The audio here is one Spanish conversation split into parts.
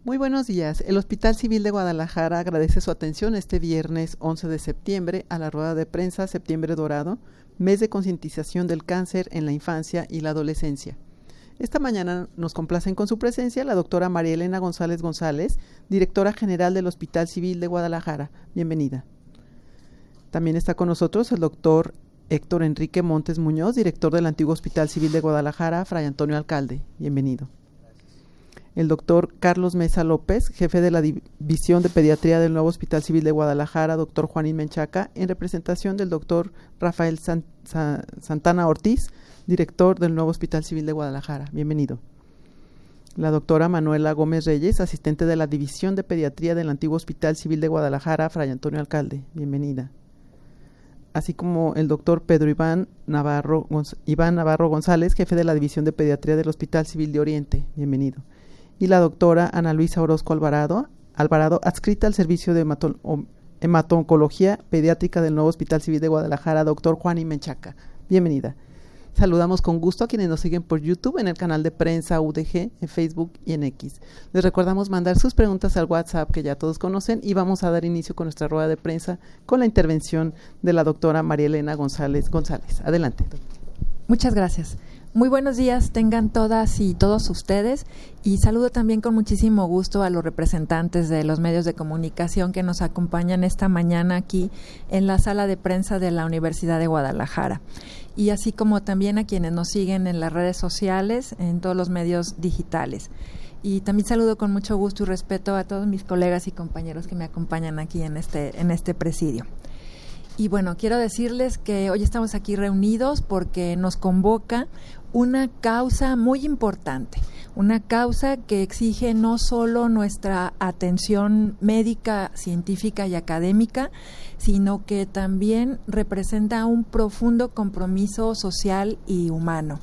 Muy buenos días. El Hospital Civil de Guadalajara agradece su atención este viernes 11 de septiembre a la rueda de prensa Septiembre Dorado, mes de concientización del cáncer en la infancia y la adolescencia. Esta mañana nos complacen con su presencia la doctora María Elena González González, directora general del Hospital Civil de Guadalajara. Bienvenida. También está con nosotros el doctor Héctor Enrique Montes Muñoz, director del antiguo Hospital Civil de Guadalajara, Fray Antonio Alcalde. Bienvenido. El doctor Carlos Mesa López, jefe de la División de Pediatría del nuevo Hospital Civil de Guadalajara, doctor Juanín Menchaca, en representación del doctor Rafael Santana Ortiz, director del nuevo Hospital Civil de Guadalajara. Bienvenido. La doctora Manuela Gómez Reyes, asistente de la División de Pediatría del antiguo Hospital Civil de Guadalajara, Fray Antonio Alcalde. Bienvenida. Así como el doctor Pedro Iván Navarro González, jefe de la División de Pediatría del Hospital Civil de Oriente. Bienvenido. Y la doctora Ana Luisa Orozco Alvarado, adscrita al Servicio de Hemato-Oncología Pediátrica del nuevo Hospital Civil de Guadalajara, doctor Juanín Menchaca. Bienvenida. Saludamos con gusto a quienes nos siguen por YouTube, en el canal de prensa UDG, en Facebook y en X. Les recordamos mandar sus preguntas al WhatsApp que ya todos conocen y vamos a dar inicio con nuestra rueda de prensa con la intervención de la doctora María Elena González González. Adelante. Muchas gracias. Muy buenos días tengan todas y todos ustedes y saludo también con muchísimo gusto a los representantes de los medios de comunicación que nos acompañan esta mañana aquí en la sala de prensa de la Universidad de Guadalajara y así como también a quienes nos siguen en las redes sociales, en todos los medios digitales. Y también saludo con mucho gusto y respeto a todos mis colegas y compañeros que me acompañan aquí en este presidio. Y bueno, quiero decirles que hoy estamos aquí reunidos porque nos convoca una causa muy importante, una causa que exige no solo nuestra atención médica, científica y académica, sino que también representa un profundo compromiso social y humano.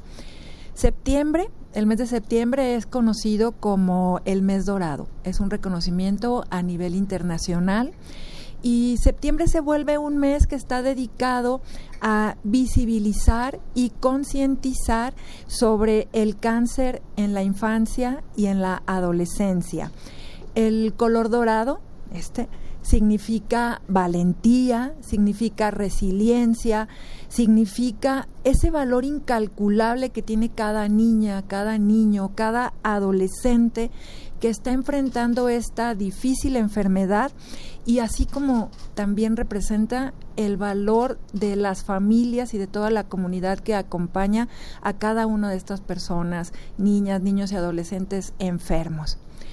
El mes de septiembre es conocido como el mes dorado, es un reconocimiento a nivel internacional. Y septiembre se vuelve un mes que está dedicado a visibilizar y concientizar sobre el cáncer en la infancia y en la adolescencia. El color dorado, significa valentía, significa resiliencia, significa ese valor incalculable que tiene cada niña, cada niño, cada adolescente que está enfrentando esta difícil enfermedad y así como también representa el valor de las familias y de toda la comunidad que acompaña a cada una de estas personas, niñas, niños y adolescentes enfermos.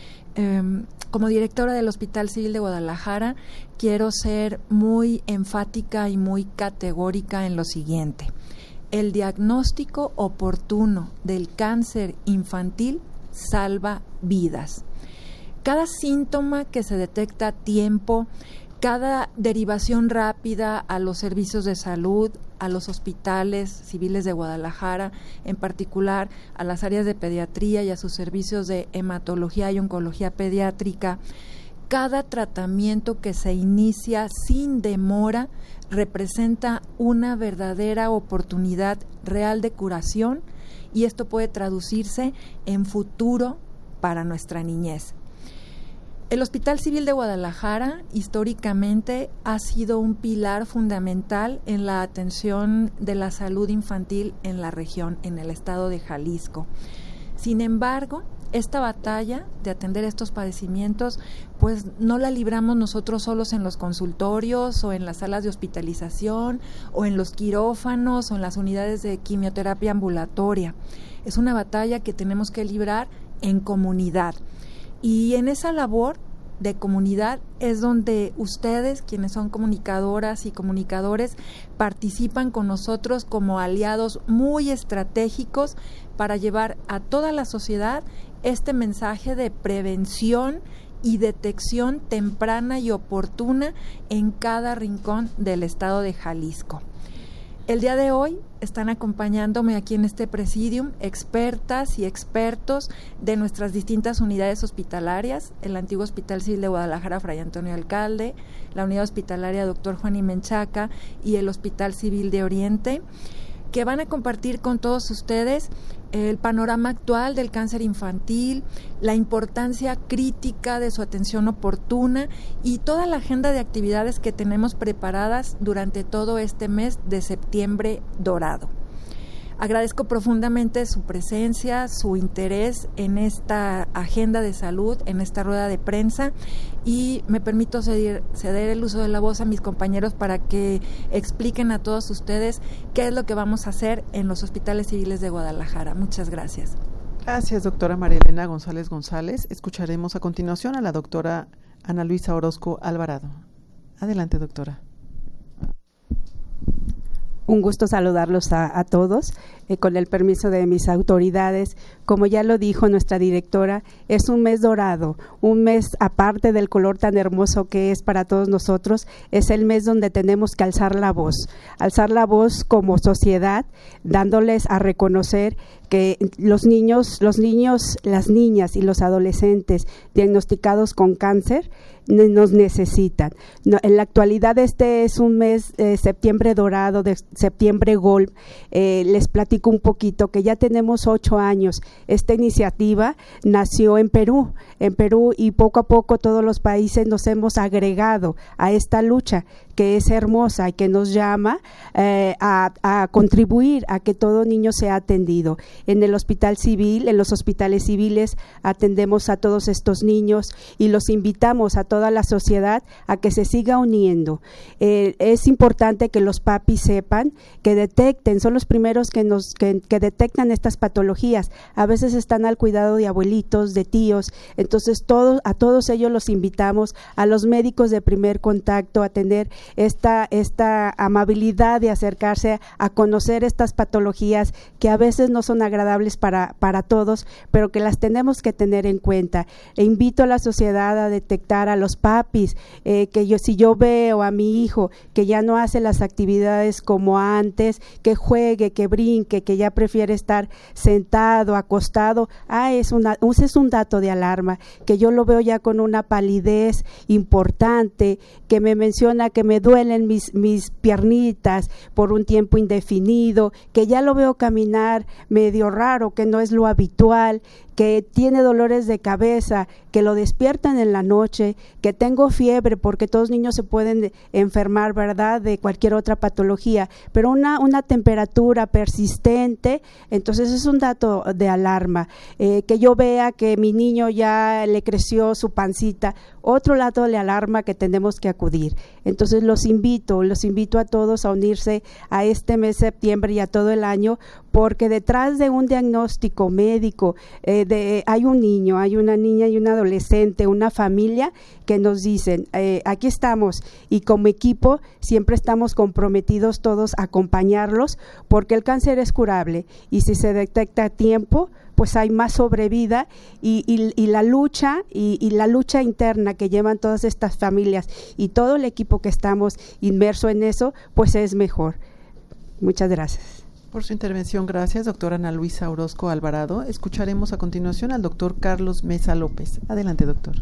Como directora del Hospital Civil de Guadalajara, quiero ser muy enfática y muy categórica en lo siguiente. El diagnóstico oportuno del cáncer infantil salva vidas. Cada síntoma que se detecta a tiempo, cada derivación rápida a los servicios de salud, a los hospitales civiles de Guadalajara, en particular a las áreas de pediatría y a sus servicios de hematología y oncología pediátrica, cada tratamiento que se inicia sin demora representa una verdadera oportunidad real de curación y esto puede traducirse en futuro para nuestra niñez. El Hospital Civil de Guadalajara históricamente ha sido un pilar fundamental en la atención de la salud infantil en la región, en el estado de Jalisco. Sin embargo, esta batalla de atender estos padecimientos, pues no la libramos nosotros solos en los consultorios o en las salas de hospitalización o en los quirófanos o en las unidades de quimioterapia ambulatoria. Es una batalla que tenemos que librar en comunidad. Y en esa labor de comunidad es donde ustedes, quienes son comunicadoras y comunicadores, participan con nosotros como aliados muy estratégicos para llevar a toda la sociedad este mensaje de prevención y detección temprana y oportuna en cada rincón del estado de Jalisco. El día de hoy están acompañándome aquí en este presidium expertas y expertos de nuestras distintas unidades hospitalarias, el antiguo Hospital Civil de Guadalajara, Fray Antonio Alcalde, la unidad hospitalaria Dr. Juanín Menchaca y el Hospital Civil de Oriente. que van a compartir con todos ustedes el panorama actual del cáncer infantil, la importancia crítica de su atención oportuna y toda la agenda de actividades que tenemos preparadas durante todo este mes de septiembre dorado. Agradezco profundamente su presencia, su interés en esta agenda de salud, en esta rueda de prensa, y me permito ceder el uso de la voz a mis compañeros para que expliquen a todos ustedes qué es lo que vamos a hacer en los hospitales civiles de Guadalajara. Muchas gracias. Gracias, doctora María Elena González González. Escucharemos a continuación a la doctora Ana Luisa Orozco Alvarado. Adelante, doctora. Un gusto saludarlos a todos. Con el permiso de mis autoridades, como ya lo dijo nuestra directora, es un mes dorado, un mes aparte del color tan hermoso que es para todos nosotros, es el mes donde tenemos que alzar la voz como sociedad, dándoles a reconocer que los niños, las niñas y los adolescentes diagnosticados con cáncer nos necesitan. En la actualidad este es un mes septiembre dorado, de septiembre Gold. Les platico un poquito que ya tenemos 8 años. Esta iniciativa nació en Perú y poco a poco todos los países nos hemos agregado a esta lucha que es hermosa y que nos llama a contribuir a que todo niño sea atendido. En el hospital civil, en los hospitales civiles atendemos a todos estos niños y los invitamos a toda la sociedad a que se siga uniendo. Es importante que los papis sepan, que detecten, son los primeros que detectan estas patologías. A veces están al cuidado de abuelitos, de tíos, entonces a todos ellos los invitamos, a los médicos de primer contacto a tener esta amabilidad de acercarse a conocer estas patologías que a veces no son agradables para todos, pero que las tenemos que tener en cuenta. E invito a la sociedad a detectar a los papis, si yo veo a mi hijo que ya no hace las actividades como antes, que juegue, que brinque, que ya prefiere estar sentado, acostado, es un dato de alarma, que yo lo veo ya con una palidez importante, que me menciona que me duelen mis piernitas por un tiempo indefinido, que ya lo veo caminar medio raro, que no es lo habitual, que tiene dolores de cabeza, que lo despiertan en la noche, que tengo fiebre, porque todos los niños se pueden enfermar, ¿verdad?, de cualquier otra patología, pero una temperatura persistente, entonces es un dato de alarma. Que yo vea que mi niño ya le creció su pancita, otro dato de alarma que tenemos que acudir. Entonces los invito a todos a unirse a este mes de septiembre y a todo el año, porque detrás de un diagnóstico médico hay un niño, hay una niña y un adolescente, una familia que nos dicen, aquí estamos, y como equipo siempre estamos comprometidos todos a acompañarlos, porque el cáncer es curable y si se detecta a tiempo, pues hay más sobrevida y la lucha y la lucha interna que llevan todas estas familias y todo el equipo que estamos inmerso en eso, pues es mejor. Muchas gracias. Por su intervención, gracias, doctora Ana Luisa Orozco Alvarado. Escucharemos a continuación al doctor Carlos Mesa López. Adelante, doctor.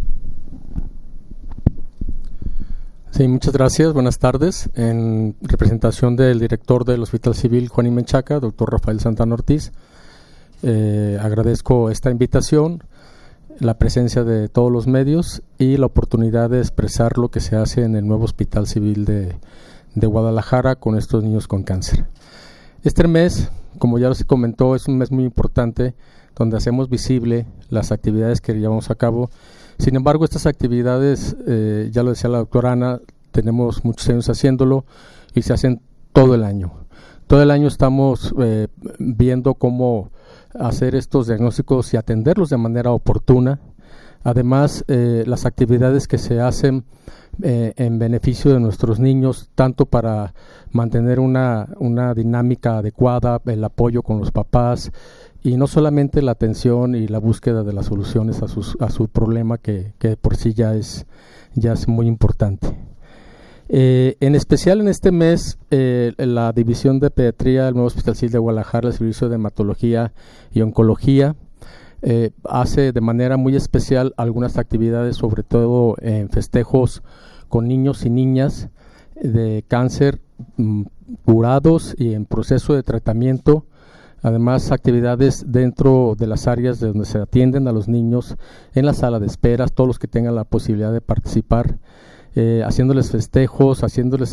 Sí, muchas gracias. Buenas tardes. En representación del director del Hospital Civil Juan y Menchaca, doctor Rafael Santana Ortiz, agradezco esta invitación, la presencia de todos los medios y la oportunidad de expresar lo que se hace en el nuevo Hospital Civil de Guadalajara con estos niños con cáncer. Este mes, como ya se comentó, es un mes muy importante donde hacemos visible las actividades que llevamos a cabo. Sin embargo, estas actividades, ya lo decía la doctora Ana, tenemos muchos años haciéndolo y se hacen todo el año. Todo el año estamos viendo cómo hacer estos diagnósticos y atenderlos de manera oportuna. Además, las actividades que se hacen en beneficio de nuestros niños, tanto para mantener una dinámica adecuada, el apoyo con los papás y no solamente la atención y la búsqueda de las soluciones a su problema que por sí ya es muy importante. En especial en este mes, la División de Pediatría del nuevo Hospital Civil de Guadalajara, el Servicio de Hematología y Oncología, hace de manera muy especial algunas actividades, sobre todo en festejos con niños y niñas de cáncer, curados y en proceso de tratamiento. Además, actividades dentro de las áreas de donde se atienden a los niños, en la sala de esperas, todos los que tengan la posibilidad de participar, haciéndoles festejos, haciéndolos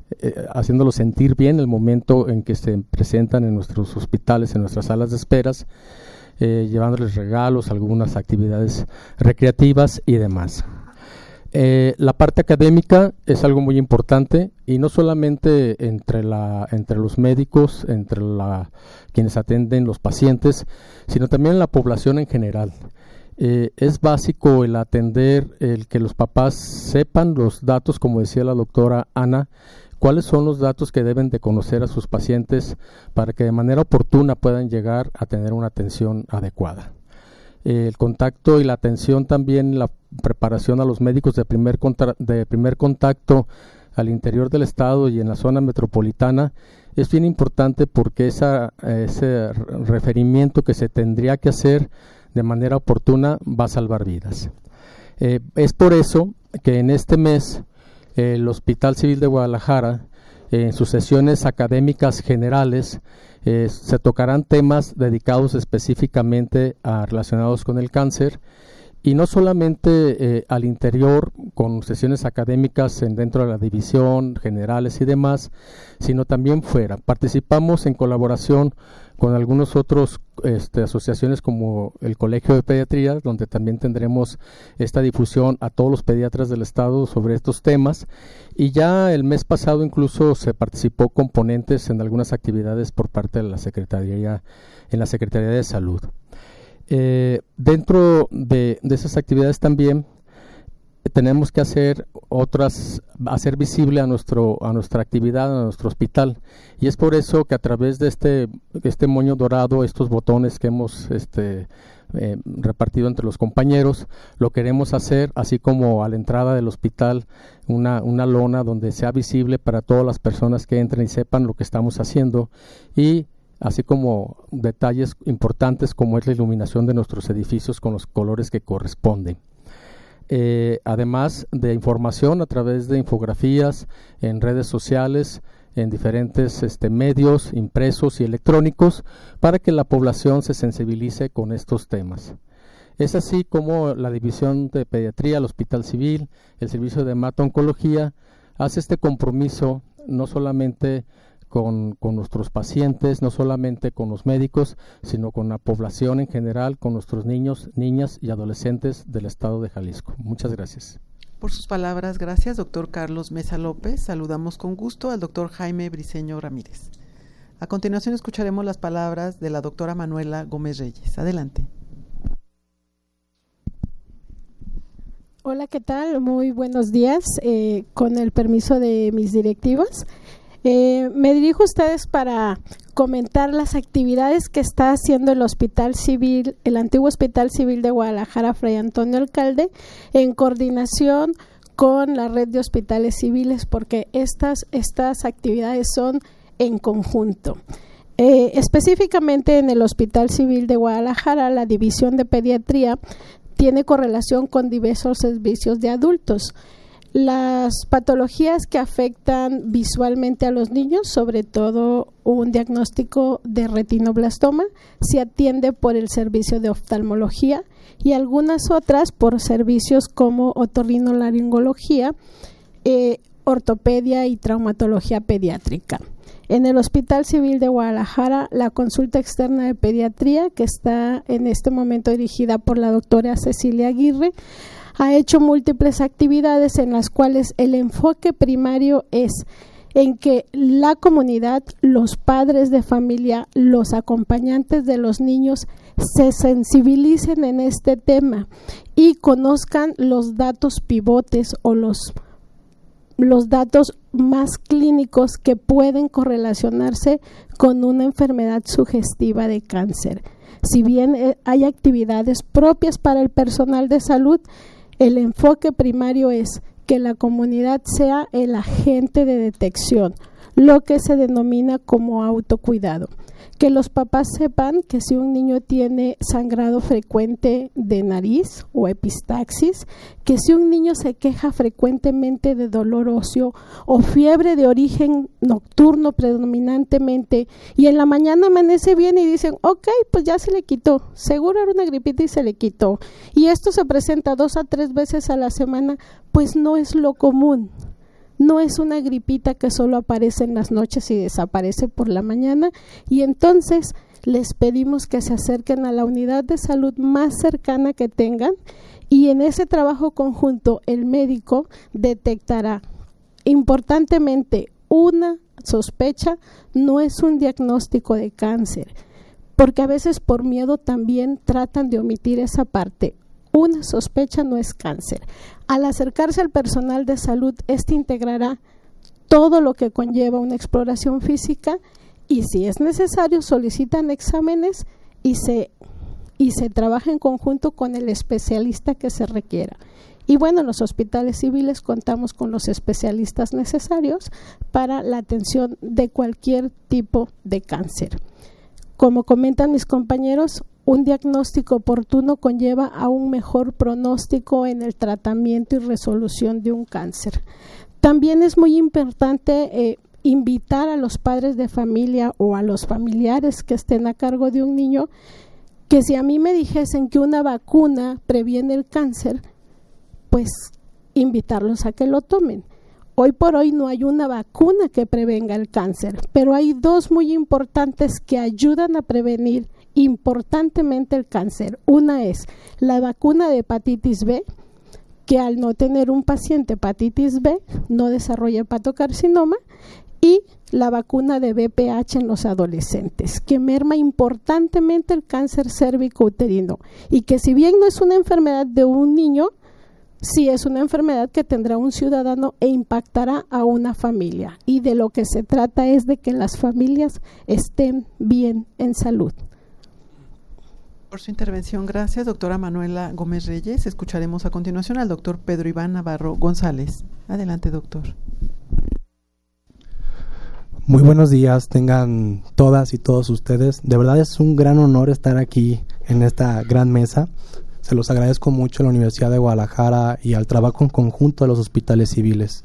sentir bien el momento en que se presentan en nuestros hospitales, en nuestras salas de esperas, llevándoles regalos, algunas actividades recreativas y demás. La parte académica es algo muy importante, y no solamente entre los médicos, entre quienes atienden los pacientes, sino también en la población en general. Es básico el atender, el que los papás sepan los datos, como decía la doctora Ana, cuáles son los datos que deben de conocer a sus pacientes para que de manera oportuna puedan llegar a tener una atención adecuada. El contacto y la atención, también la preparación a los médicos de primer contacto al interior del estado y en la zona metropolitana es bien importante, porque ese referimiento que se tendría que hacer de manera oportuna va a salvar vidas. Es por eso que en este mes el Hospital Civil de Guadalajara, en sus sesiones académicas generales, se tocarán temas dedicados específicamente relacionados con el cáncer, y no solamente al interior con sesiones académicas dentro de la división, generales y demás, sino también fuera. Participamos en colaboración con algunos otros asociaciones, como el Colegio de Pediatría, donde también tendremos esta difusión a todos los pediatras del estado sobre estos temas, y ya el mes pasado incluso se participó con ponentes en algunas actividades por parte de la Secretaría de Salud. Dentro de esas actividades también tenemos que hacer visible a nuestra actividad, a nuestro hospital, y es por eso que a través de este moño dorado, estos botones que hemos repartido entre los compañeros, lo queremos hacer, así como a la entrada del hospital una lona donde sea visible para todas las personas que entren y sepan lo que estamos haciendo, y así como detalles importantes como es la iluminación de nuestros edificios con los colores que corresponden. Además de información a través de infografías en redes sociales, en diferentes medios impresos y electrónicos, para que la población se sensibilice con estos temas. Es así como la División de Pediatría, el Hospital Civil, el Servicio de Hemato-Oncología hace este compromiso, no solamente con nuestros pacientes, no solamente con los médicos, sino con la población en general, con nuestros niños, niñas y adolescentes del estado de Jalisco. Muchas gracias. Por sus palabras, gracias, doctor Carlos Mesa López. Saludamos con gusto al doctor Jaime Briceño Ramírez. A continuación escucharemos las palabras de la doctora Manuela Gómez Reyes. Adelante. Hola, ¿qué tal? Muy buenos días. Con el permiso de mis directivas, me dirijo a ustedes para comentar las actividades que está haciendo el Hospital Civil, el antiguo Hospital Civil de Guadalajara, Fray Antonio Alcalde, en coordinación con la red de hospitales civiles, porque estas actividades son en conjunto. Específicamente en el Hospital Civil de Guadalajara, la División de Pediatría tiene correlación con diversos servicios de adultos. Las patologías que afectan visualmente a los niños, sobre todo un diagnóstico de retinoblastoma, se atiende por el servicio de oftalmología, y algunas otras por servicios como otorrinolaringología, ortopedia y traumatología pediátrica. En el Hospital Civil de Guadalajara, la consulta externa de pediatría, que está en este momento dirigida por la doctora Cecilia Aguirre, ha hecho múltiples actividades en las cuales el enfoque primario es en que la comunidad, los padres de familia, los acompañantes de los niños se sensibilicen en este tema y conozcan los datos pivotes o los datos más clínicos que pueden correlacionarse con una enfermedad sugestiva de cáncer. Si bien hay actividades propias para el personal de salud, el enfoque primario es que la comunidad sea el agente de detección. lo que se denomina como autocuidado. Que los papás sepan que si un niño tiene sangrado frecuente de nariz o epistaxis, que si un niño se queja frecuentemente de dolor óseo o fiebre de origen nocturno predominantemente y en la mañana amanece bien y dicen, ok, pues ya se le quitó, seguro era una gripita y se le quitó, y esto se presenta 2 a 3 veces a la semana, pues no es lo común. No es una gripita que solo aparece en las noches y desaparece por la mañana, y entonces les pedimos que se acerquen a la unidad de salud más cercana que tengan, y en ese trabajo conjunto el médico detectará importantemente una sospecha, no es un diagnóstico de cáncer, porque a veces por miedo también tratan de omitir esa parte. Una sospecha no es cáncer. Al acercarse al personal de salud, este integrará todo lo que conlleva una exploración física y si es necesario solicitan exámenes y se trabaja en conjunto con el especialista que se requiera. Y bueno, en los hospitales civiles contamos con los especialistas necesarios para la atención de cualquier tipo de cáncer. Como comentan mis compañeros, un diagnóstico oportuno conlleva a un mejor pronóstico en el tratamiento y resolución de un cáncer. También es muy importante invitar a los padres de familia o a los familiares que estén a cargo de un niño que si a mí me dijesen que una vacuna previene el cáncer, pues invitarlos a que lo tomen. Hoy por hoy no hay una vacuna que prevenga el cáncer, pero hay 2 muy importantes que ayudan a prevenir importantemente el cáncer. Una es la vacuna de hepatitis B, que al no tener un paciente hepatitis B no desarrolla hepatocarcinoma, y la vacuna de VPH en los adolescentes, que merma importantemente el cáncer cérvico-uterino y que si bien no es una enfermedad de un niño, sí es una enfermedad que tendrá un ciudadano e impactará a una familia. Y de lo que se trata es de que las familias estén bien en salud. Por su intervención, gracias, doctora Manuela Gómez Reyes. Escucharemos a continuación al doctor Pedro Iván Navarro González. Adelante, doctor. Muy buenos días, tengan todas y todos ustedes. De verdad es un gran honor estar aquí en esta gran mesa. Se los agradezco mucho a la Universidad de Guadalajara y al trabajo en conjunto de los hospitales civiles.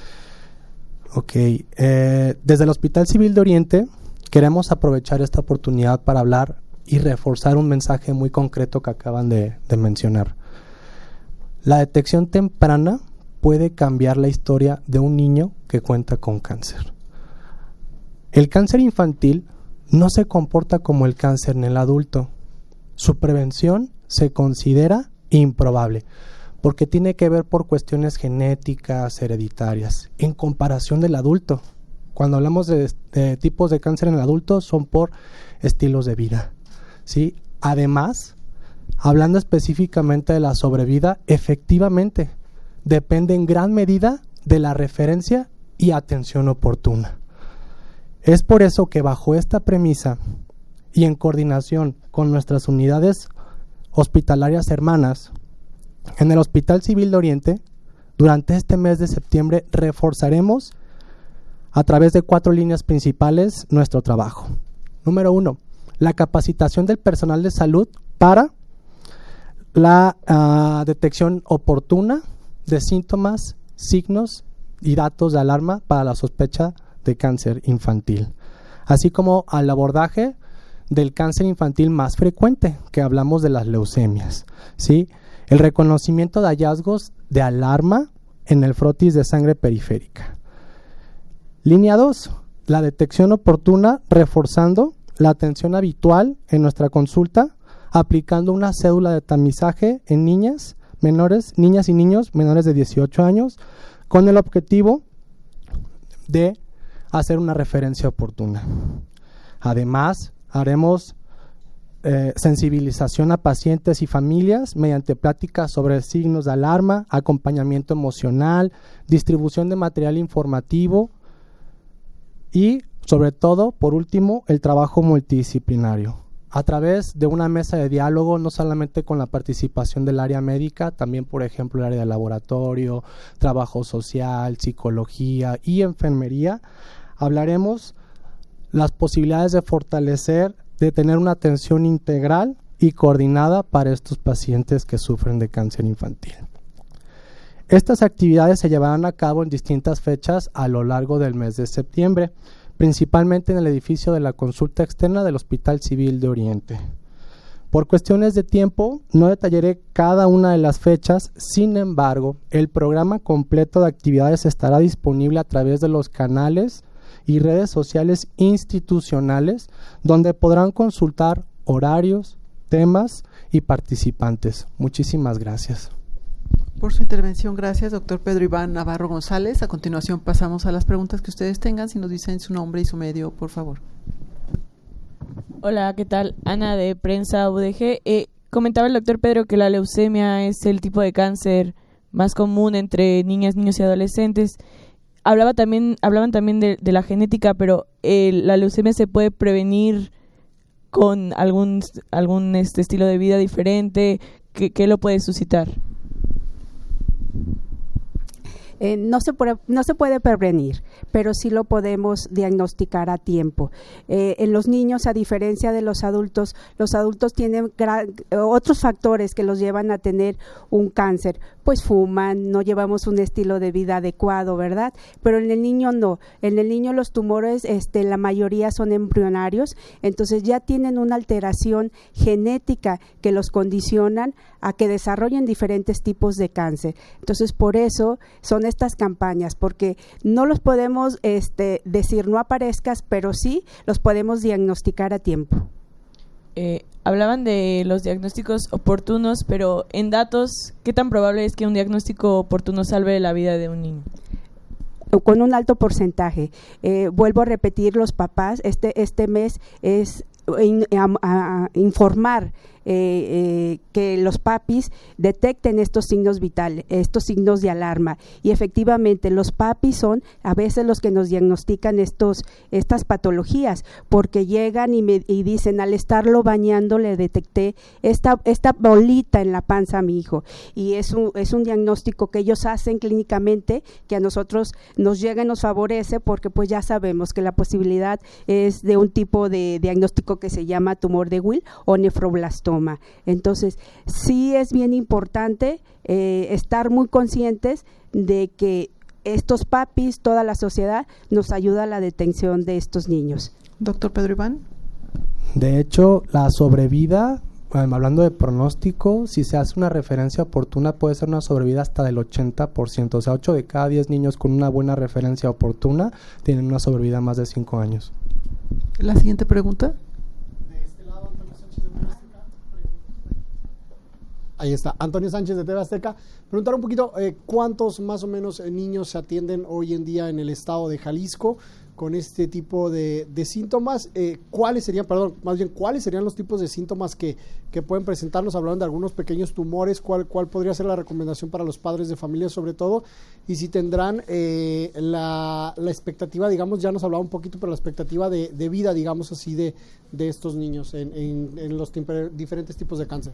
Desde el Hospital Civil de Oriente queremos aprovechar esta oportunidad para hablar y reforzar un mensaje muy concreto que acaban de mencionar. La detección temprana puede cambiar la historia de un niño que cuenta con cáncer. El cáncer infantil no se comporta como el cáncer en el adulto. Su prevención se considera improbable porque tiene que ver por cuestiones genéticas, hereditarias, en comparación del adulto. Cuando hablamos de tipos de cáncer en el adulto son por estilos de vida, ¿sí? Además, hablando específicamente de la sobrevida, efectivamente depende en gran medida de la referencia y atención oportuna. Es por eso que bajo esta premisa y en coordinación con nuestras unidades hospitalarias hermanas, en el Hospital Civil de Oriente, durante este mes de septiembre reforzaremos a través de 4 líneas principales nuestro trabajo. Número 1, la capacitación del personal de salud para la detección oportuna de síntomas, signos y datos de alarma para la sospecha de cáncer infantil, así como al abordaje del cáncer infantil más frecuente, que hablamos de las leucemias, ¿sí? El reconocimiento de hallazgos de alarma en el frotis de sangre periférica. Línea 2, la detección oportuna reforzando la atención habitual en nuestra consulta, aplicando una cédula de tamizaje en niñas y niños menores de 18 años, con el objetivo de hacer una referencia oportuna. Además, haremos sensibilización a pacientes y familias mediante pláticas sobre signos de alarma, acompañamiento emocional, distribución de material informativo y, sobre todo, por último, el trabajo multidisciplinario. A través de una mesa de diálogo, no solamente con la participación del área médica, también, por ejemplo, el área de laboratorio, trabajo social, psicología y enfermería, hablaremos las posibilidades de fortalecer, de tener una atención integral y coordinada para estos pacientes que sufren de cáncer infantil. Estas actividades se llevarán a cabo en distintas fechas a lo largo del mes de septiembre, principalmente en el edificio de la consulta externa del Hospital Civil de Oriente. Por cuestiones de tiempo, no detallaré cada una de las fechas, sin embargo, el programa completo de actividades estará disponible a través de los canales y redes sociales institucionales, donde podrán consultar horarios, temas y participantes. Muchísimas gracias. Por su intervención, gracias, doctor Pedro Iván Navarro González. A continuación pasamos a las preguntas que ustedes tengan. Si nos dicen su nombre y su medio, por favor. Hola, ¿qué tal? Ana de Prensa UDG. Comentaba el doctor Pedro que la leucemia es el tipo de cáncer más común entre niñas, niños y adolescentes. Hablaban también de la genética, pero la leucemia se puede prevenir con algún estilo de vida diferente. ¿Qué lo puede suscitar? No se puede prevenir, pero sí lo podemos diagnosticar a tiempo. En los niños, a diferencia de los adultos tienen otros factores que los llevan a tener un cáncer. Pues fuman, no llevamos un estilo de vida adecuado, ¿verdad? Pero en el niño no. En el niño los tumores, la mayoría son embrionarios, entonces ya tienen una alteración genética que los condicionan a que desarrollen diferentes tipos de cáncer. Entonces, por eso son estas campañas, porque no los podemos decir no aparezcas, pero sí los podemos diagnosticar a tiempo. Hablaban de los diagnósticos oportunos, pero en datos, ¿qué tan probable es que un diagnóstico oportuno salve la vida de un niño? Con un alto porcentaje. Vuelvo a repetir, los papás, este mes es informar que los papis detecten estos signos vitales, estos signos de alarma, y efectivamente los papis son a veces los que nos diagnostican estas patologías, porque llegan y dicen, al estarlo bañando le detecté esta bolita en la panza a mi hijo, y es un diagnóstico que ellos hacen clínicamente, que a nosotros nos llega y nos favorece, porque pues ya sabemos que la posibilidad es de un tipo de diagnóstico que se llama tumor de Will o nefroblastoma. Entonces, sí es bien importante estar muy conscientes de que estos papis, toda la sociedad, nos ayuda a la detención de estos niños. Doctor Pedro Iván. De hecho, la sobrevida, hablando de pronóstico, si se hace una referencia oportuna, puede ser una sobrevida hasta del 80%. O sea, 8 de cada 10 niños con una buena referencia oportuna tienen una sobrevida más de 5 años. La siguiente pregunta. Ahí está, Antonio Sánchez de TV Azteca. Preguntar un poquito, ¿cuántos más o menos niños se atienden hoy en día en el estado de Jalisco con este tipo de síntomas? ¿Cuáles serían los tipos de síntomas que pueden presentarnos? Hablaron de algunos pequeños tumores. ¿Cuál podría ser la recomendación para los padres de familia sobre todo? Y si tendrán la expectativa, digamos, ya nos hablaba un poquito, pero la expectativa de vida, digamos así, de estos niños en los diferentes tipos de cáncer.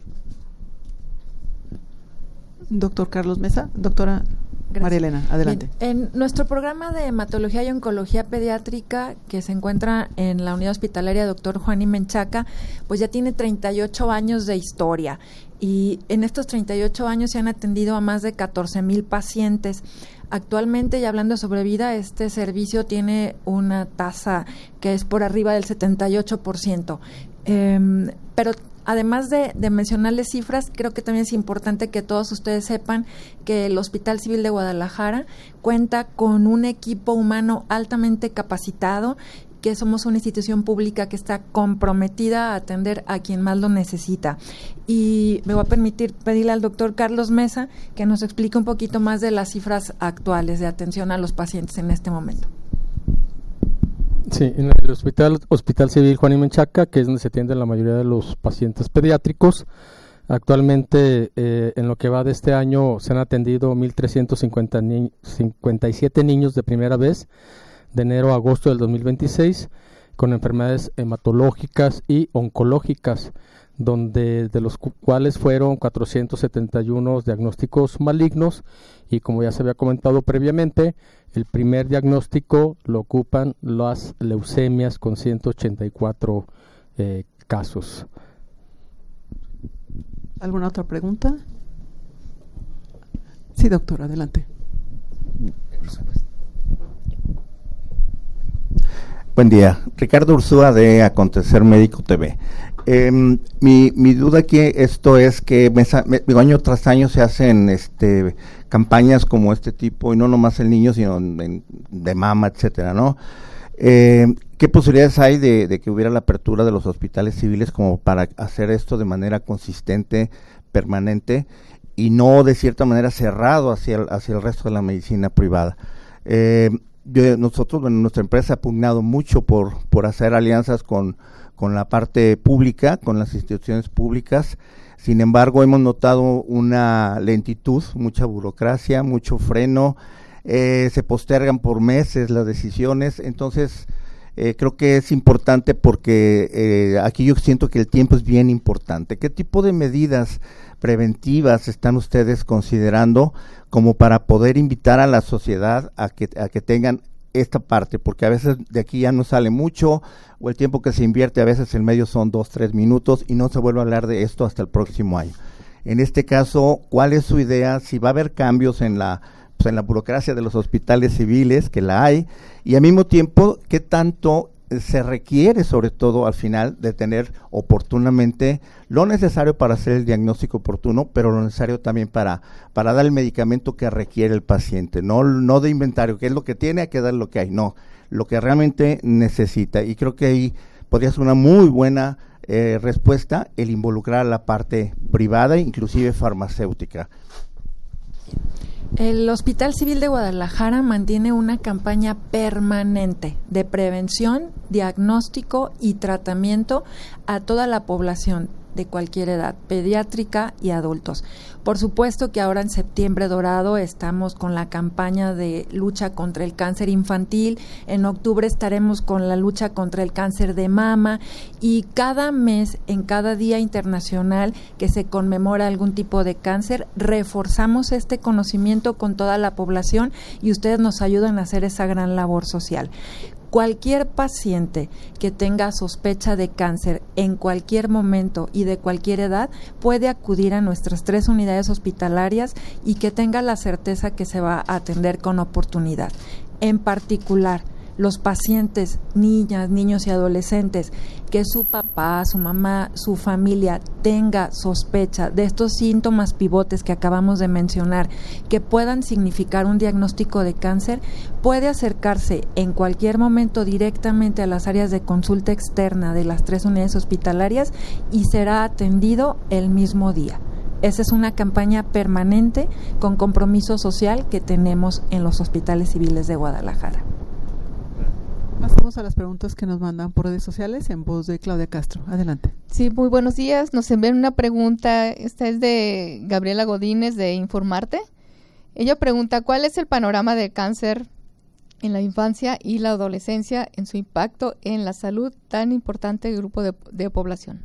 Doctor Carlos Mesa. Doctora Gracias. María Elena, adelante. Bien, en nuestro programa de hematología y oncología pediátrica, que se encuentra en la unidad hospitalaria Dr. Juan y Menchaca, pues ya tiene 38 años de historia, y en estos 38 años se han atendido a más de 14,000 pacientes. Actualmente, y hablando de sobrevida, este servicio tiene una tasa que es por arriba del 78%. Pero además de mencionarles cifras, creo que también es importante que todos ustedes sepan que el Hospital Civil de Guadalajara cuenta con un equipo humano altamente capacitado, que somos una institución pública que está comprometida a atender a quien más lo necesita. Y me voy a permitir pedirle al doctor Carlos Mesa que nos explique un poquito más de las cifras actuales de atención a los pacientes en este momento. Sí, en el Hospital Civil Juan y Menchaca, que es donde se atienden la mayoría de los pacientes pediátricos, actualmente en lo que va de este año se han atendido 1,357 niños de primera vez, de enero a agosto del 2026, con enfermedades hematológicas y oncológicas. donde de los cuales fueron 471 diagnósticos malignos, y como ya se había comentado previamente, el primer diagnóstico lo ocupan las leucemias con 184 casos. ¿Alguna otra pregunta? Sí, doctor, adelante. Buen día, Ricardo Ursúa de Acontecer Médico TV. Mi duda aquí esto es que año tras año se hacen campañas como este tipo, y no nomás en niños, sino de mama, etcétera, ¿no? ¿Qué posibilidades hay de que hubiera la apertura de los hospitales civiles como para hacer esto de manera consistente, permanente, y no de cierta manera cerrado hacia el resto de la medicina privada? Nosotros, nuestra empresa ha pugnado mucho por hacer alianzas con la parte pública, con las instituciones públicas. Sin embargo, hemos notado una lentitud, mucha burocracia, mucho freno, se postergan por meses las decisiones. Entonces, creo que es importante porque aquí yo siento que el tiempo es bien importante. ¿Qué tipo de medidas preventivas están ustedes considerando como para poder invitar a la sociedad a que tengan esta parte? Porque a veces de aquí ya no sale mucho, o el tiempo que se invierte a veces en medio son 2-3 minutos y no se vuelve a hablar de esto hasta el próximo año. En este caso, ¿cuál es su idea? Si va a haber cambios en la burocracia de los hospitales civiles, que la hay, y al mismo tiempo, ¿qué tanto se requiere, sobre todo al final, de tener oportunamente lo necesario para hacer el diagnóstico oportuno, pero lo necesario también para dar el medicamento que requiere el paciente? No de inventario, que es lo que tiene, hay que dar lo que hay, no, lo que realmente necesita. Y creo que ahí podría ser una muy buena respuesta el involucrar a la parte privada, inclusive farmacéutica. El Hospital Civil de Guadalajara mantiene una campaña permanente de prevención, diagnóstico y tratamiento a toda la población de cualquier edad, pediátrica y adultos. Por supuesto que ahora en Septiembre Dorado estamos con la campaña de lucha contra el cáncer infantil, en octubre estaremos con la lucha contra el cáncer de mama, y cada mes, en cada Día Internacional que se conmemora algún tipo de cáncer, reforzamos este conocimiento con toda la población y ustedes nos ayudan a hacer esa gran labor social. Cualquier paciente que tenga sospecha de cáncer en cualquier momento y de cualquier edad puede acudir a nuestras 3 unidades hospitalarias y que tenga la certeza que se va a atender con oportunidad. En particular, los pacientes, niñas, niños y adolescentes, que su papá, su mamá, su familia tenga sospecha de estos síntomas pivotes que acabamos de mencionar, que puedan significar un diagnóstico de cáncer, puede acercarse en cualquier momento directamente a las áreas de consulta externa de las 3 unidades hospitalarias y será atendido el mismo día. Esa es una campaña permanente con compromiso social que tenemos en los hospitales civiles de Guadalajara. Pasamos a las preguntas que nos mandan por redes sociales en voz de Claudia Castro. Adelante. Sí, muy buenos días. Nos envían una pregunta. Esta es de Gabriela Godínez de Informarte. Ella pregunta, ¿cuál es el panorama del cáncer en la infancia y la adolescencia en su impacto en la salud tan importante grupo de población?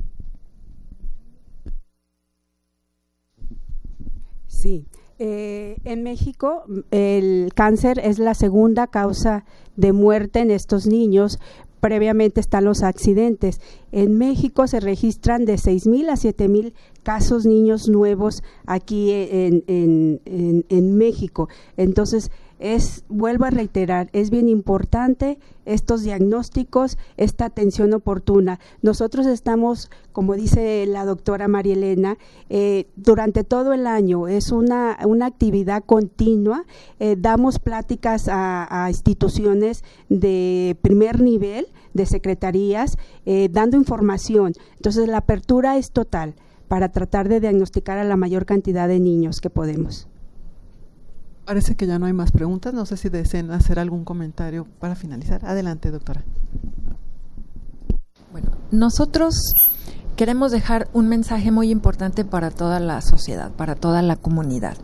Sí. En México el cáncer es la segunda causa de muerte en estos niños. Previamente están los accidentes. En México se registran de 6,000 a 7,000 casos niños nuevos aquí en México. Entonces, vuelvo a reiterar, es bien importante estos diagnósticos, esta atención oportuna. Nosotros estamos, como dice la doctora María Elena, durante todo el año, es una actividad continua, damos pláticas a instituciones de primer nivel, de secretarías, dando información. Entonces, la apertura es total para tratar de diagnosticar a la mayor cantidad de niños que podemos. Parece que ya no hay más preguntas. No sé si deseen hacer algún comentario para finalizar. Adelante, doctora. Bueno, nosotros queremos dejar un mensaje muy importante para toda la sociedad, para toda la comunidad.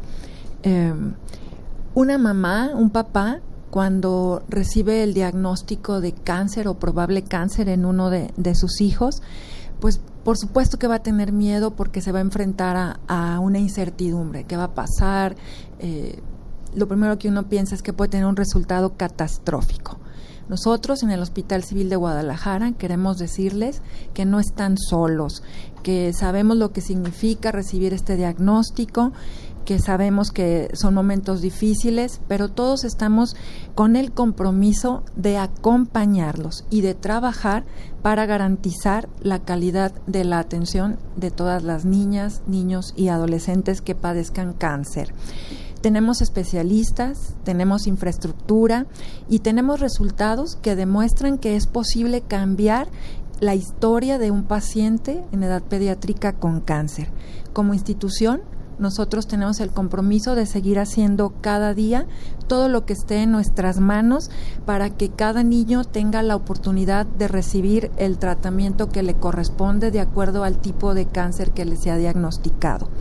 Una mamá, un papá, cuando recibe el diagnóstico de cáncer o probable cáncer en uno de sus hijos, pues por supuesto que va a tener miedo porque se va a enfrentar a una incertidumbre. ¿Qué va a pasar? Lo primero que uno piensa es que puede tener un resultado catastrófico. Nosotros en el Hospital Civil de Guadalajara queremos decirles que no están solos, que sabemos lo que significa recibir este diagnóstico, que sabemos que son momentos difíciles, pero todos estamos con el compromiso de acompañarlos y de trabajar para garantizar la calidad de la atención de todas las niñas, niños y adolescentes que padezcan cáncer. Tenemos especialistas, tenemos infraestructura y tenemos resultados que demuestran que es posible cambiar la historia de un paciente en edad pediátrica con cáncer. Como institución, nosotros tenemos el compromiso de seguir haciendo cada día todo lo que esté en nuestras manos para que cada niño tenga la oportunidad de recibir el tratamiento que le corresponde de acuerdo al tipo de cáncer que le sea diagnosticado.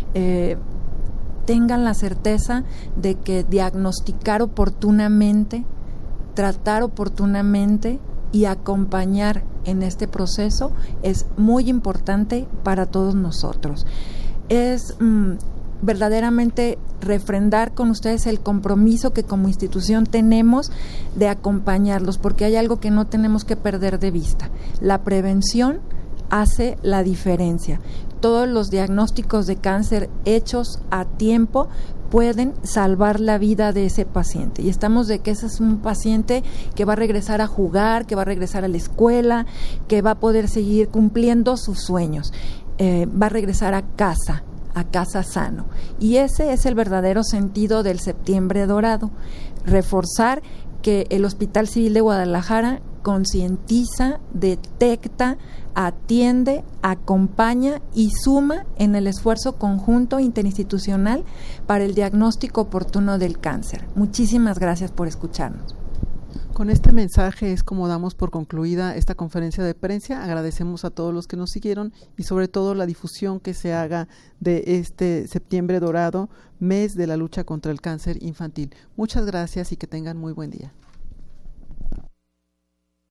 Tengan la certeza de que diagnosticar oportunamente, tratar oportunamente y acompañar en este proceso es muy importante para todos nosotros. Es verdaderamente refrendar con ustedes el compromiso que como institución tenemos de acompañarlos, porque hay algo que no tenemos que perder de vista. La prevención hace la diferencia. Todos los diagnósticos de cáncer hechos a tiempo pueden salvar la vida de ese paciente. Y estamos de que ese es un paciente que va a regresar a jugar, que va a regresar a la escuela, que va a poder seguir cumpliendo sus sueños. Va a regresar a casa sano. Y ese es el verdadero sentido del Septiembre Dorado. Reforzar que el Hospital Civil de Guadalajara concientiza, detecta, atiende, acompaña y suma en el esfuerzo conjunto interinstitucional para el diagnóstico oportuno del cáncer. Muchísimas gracias por escucharnos. Con este mensaje es como damos por concluida esta conferencia de prensa. Agradecemos a todos los que nos siguieron y sobre todo la difusión que se haga de este Septiembre Dorado, mes de la lucha contra el cáncer infantil. Muchas gracias y que tengan muy buen día.